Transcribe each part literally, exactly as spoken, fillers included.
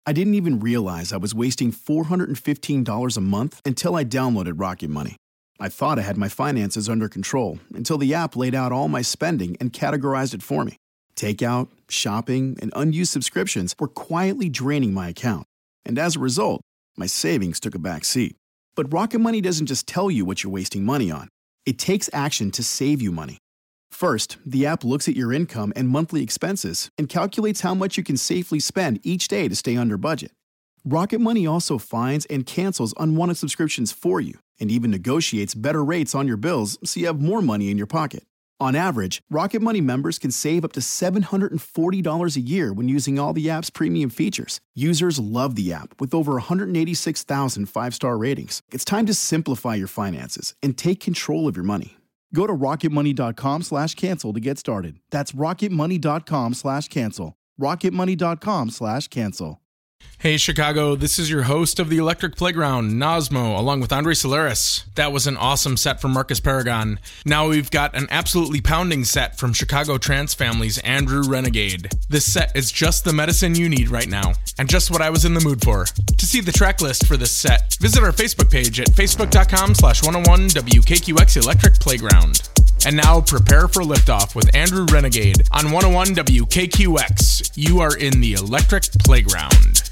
I didn't even realize I was wasting four hundred fifteen dollars a month until I downloaded Rocket Money. I thought I had my finances under control until the app laid out all my spending and categorized it for me. Takeout, shopping, and unused subscriptions were quietly draining my account. And as a result, my savings took a back seat. But Rocket Money doesn't just tell you what you're wasting money on. It takes action to save you money. First, the app looks at your income and monthly expenses and calculates how much you can safely spend each day to stay under budget. Rocket Money also finds and cancels unwanted subscriptions for you and even negotiates better rates on your bills so you have more money in your pocket. On average, Rocket Money members can save up to seven hundred forty dollars a year when using all the app's premium features. Users love the app with over one hundred eighty-six thousand five-star ratings. It's time to simplify your finances and take control of your money. Go to rocketmoney.com slash cancel to get started. That's rocketmoney.com slash cancel. rocketmoney.com slash cancel. Hey Chicago, this is your host of the Electric Playground, Nosmo, along with Andre Solaris. That was an awesome set from Marcus Paragon. Now we've got an absolutely pounding set from Chicago trance family's Andrew Renegade. This set is just the medicine you need right now, and just what I was in the mood for. To see the track list for this set, visit our Facebook page at facebook.com slash 101 WKQX Electric Playground. And now prepare for liftoff with Andrew Renegade on one oh one W K Q X. You are in the Electric Playground.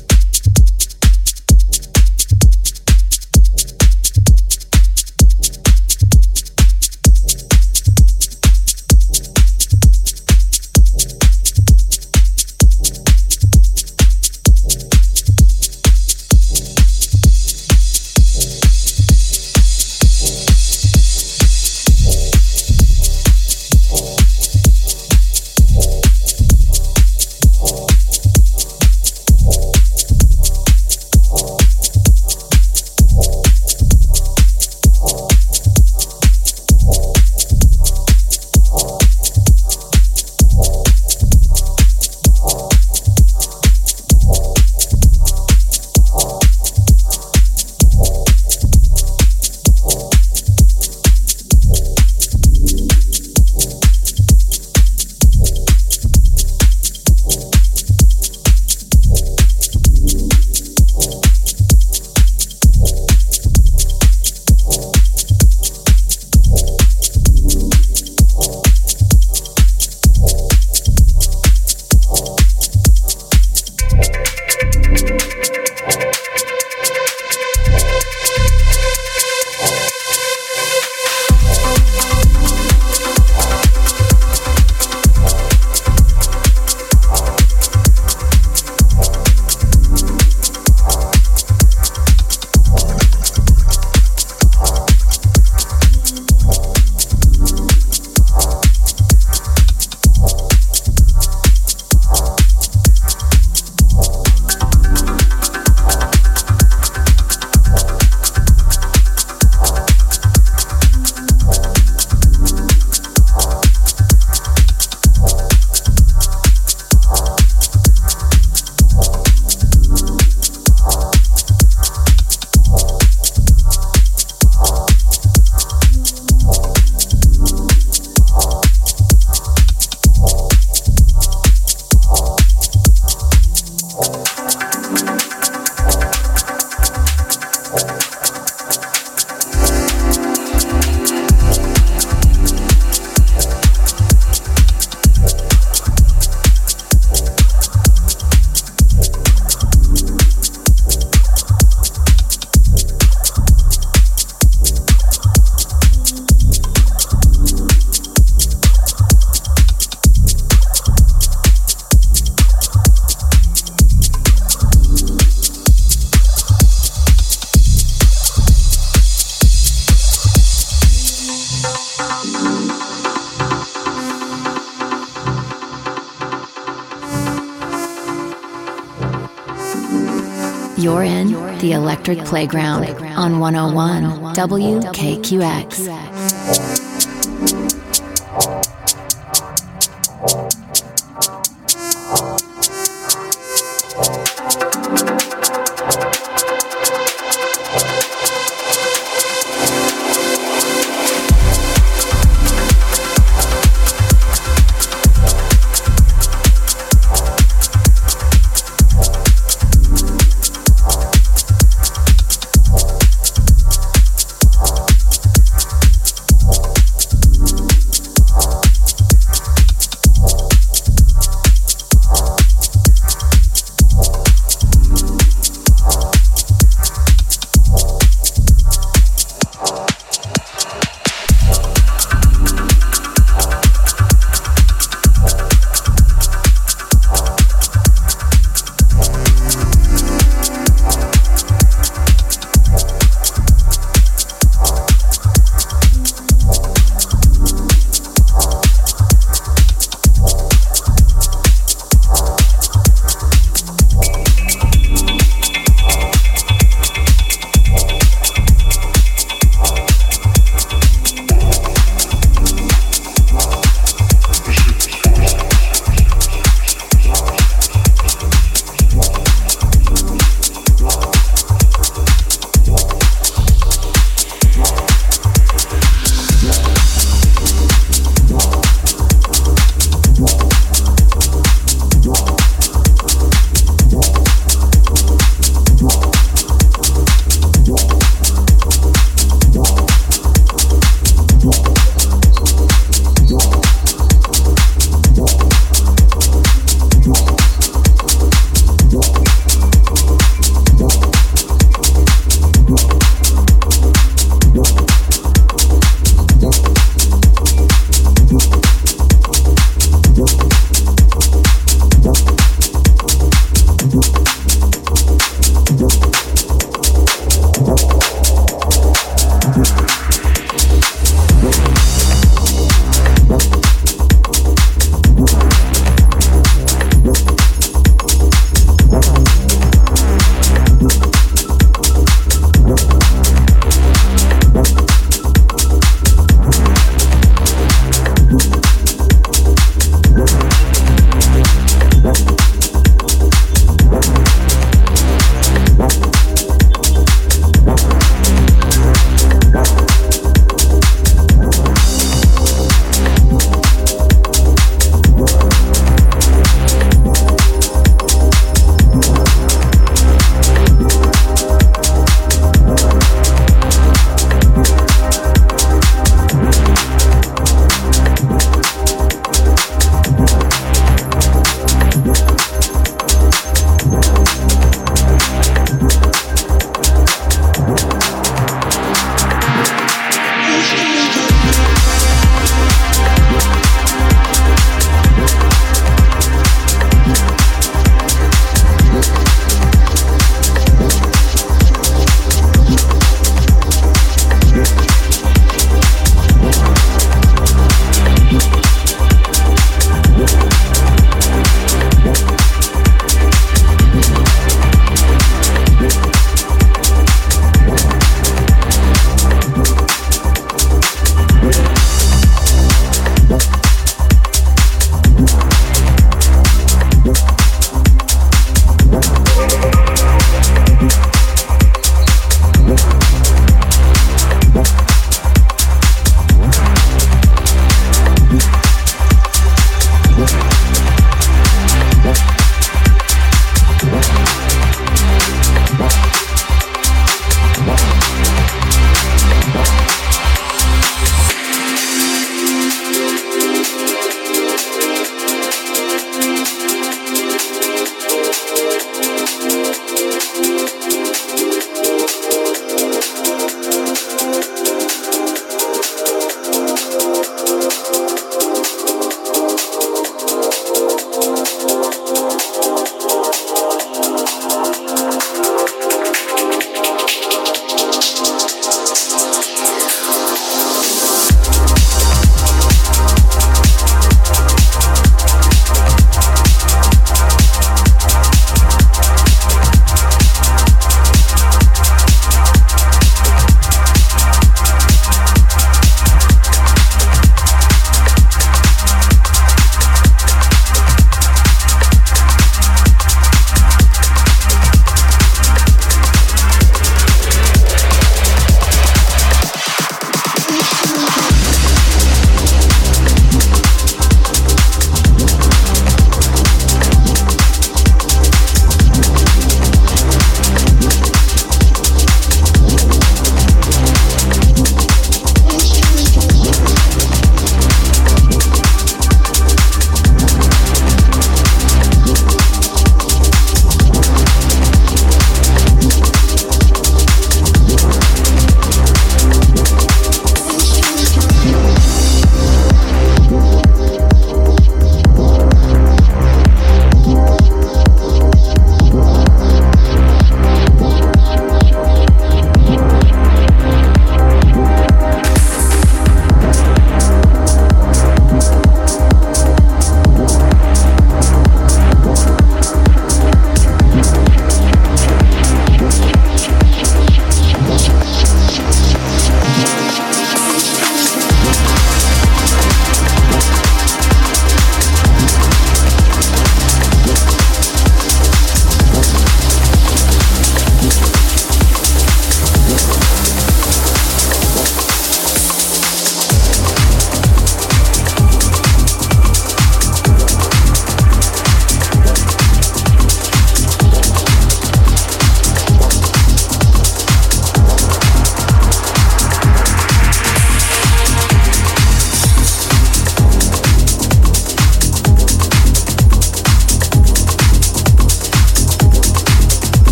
You're in the Electric Playground on one oh one W K Q X.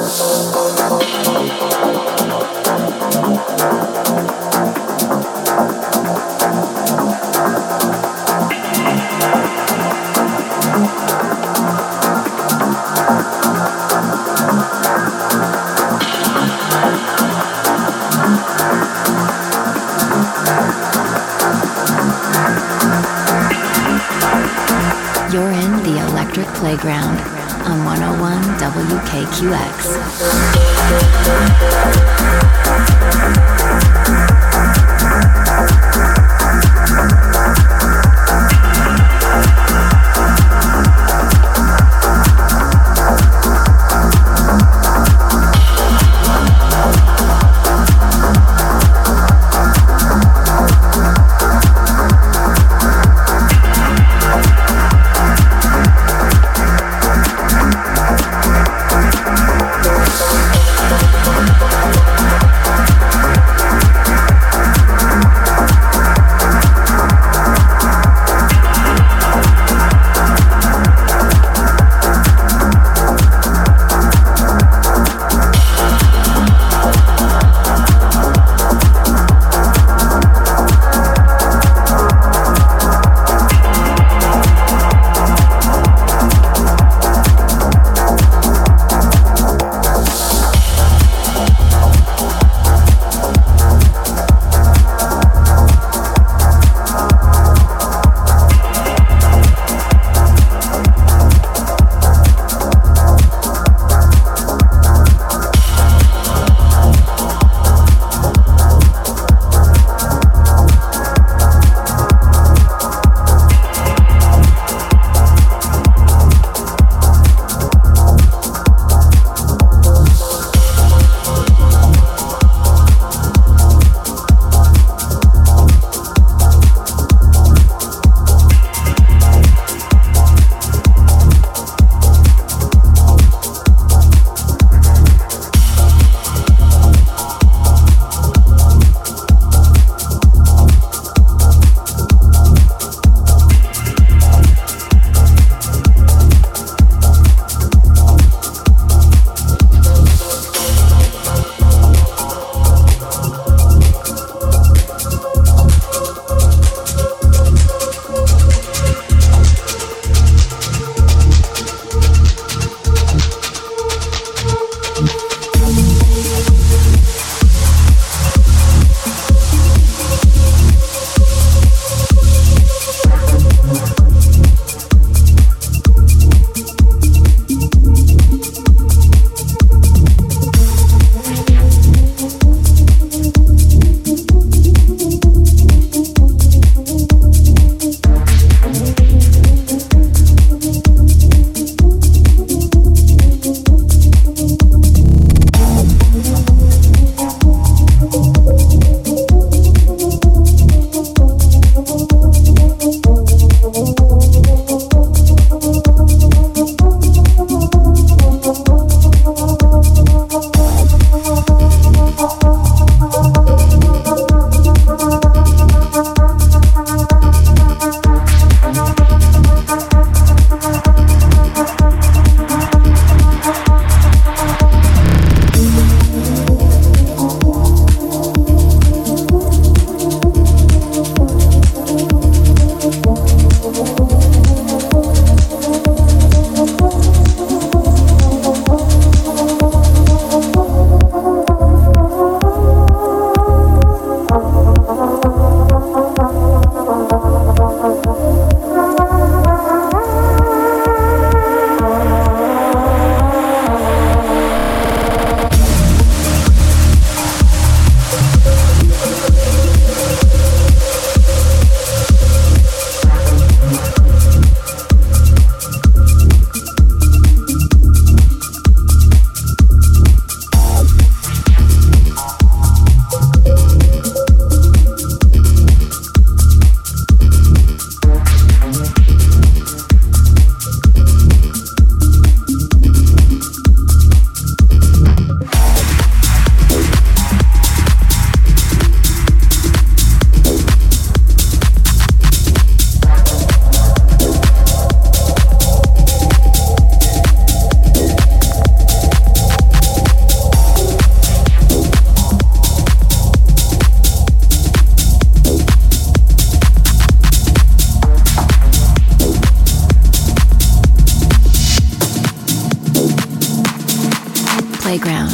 You're in the Electric Playground on one oh one W K Q X. Playground.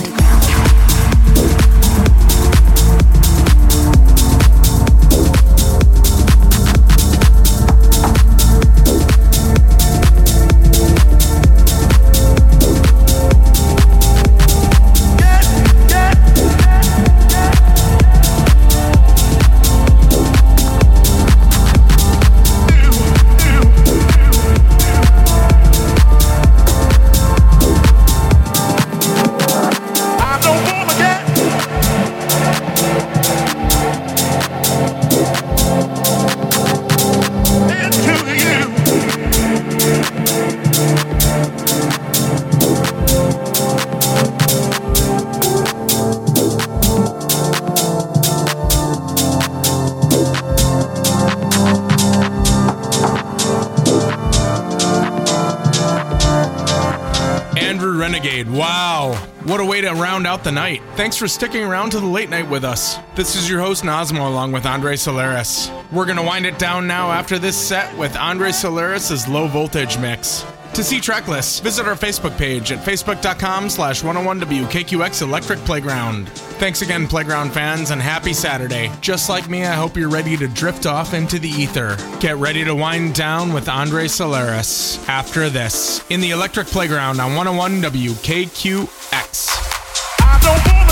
Wow, what a way to round out the night. Thanks for sticking around to the late night with us. This is your host Nosmo along with Andre Solaris. We're going to wind it down now after this set with Andre Solaris' Low Voltage Mix. To see track lists, visit our Facebook page at facebook.com slash 101WKQX Electric Playground. Thanks again, Playground fans, and happy Saturday. Just like me, I hope you're ready to drift off into the ether. Get ready to wind down with Andre Solaris after this in the Electric Playground on one oh one W K Q X. I don't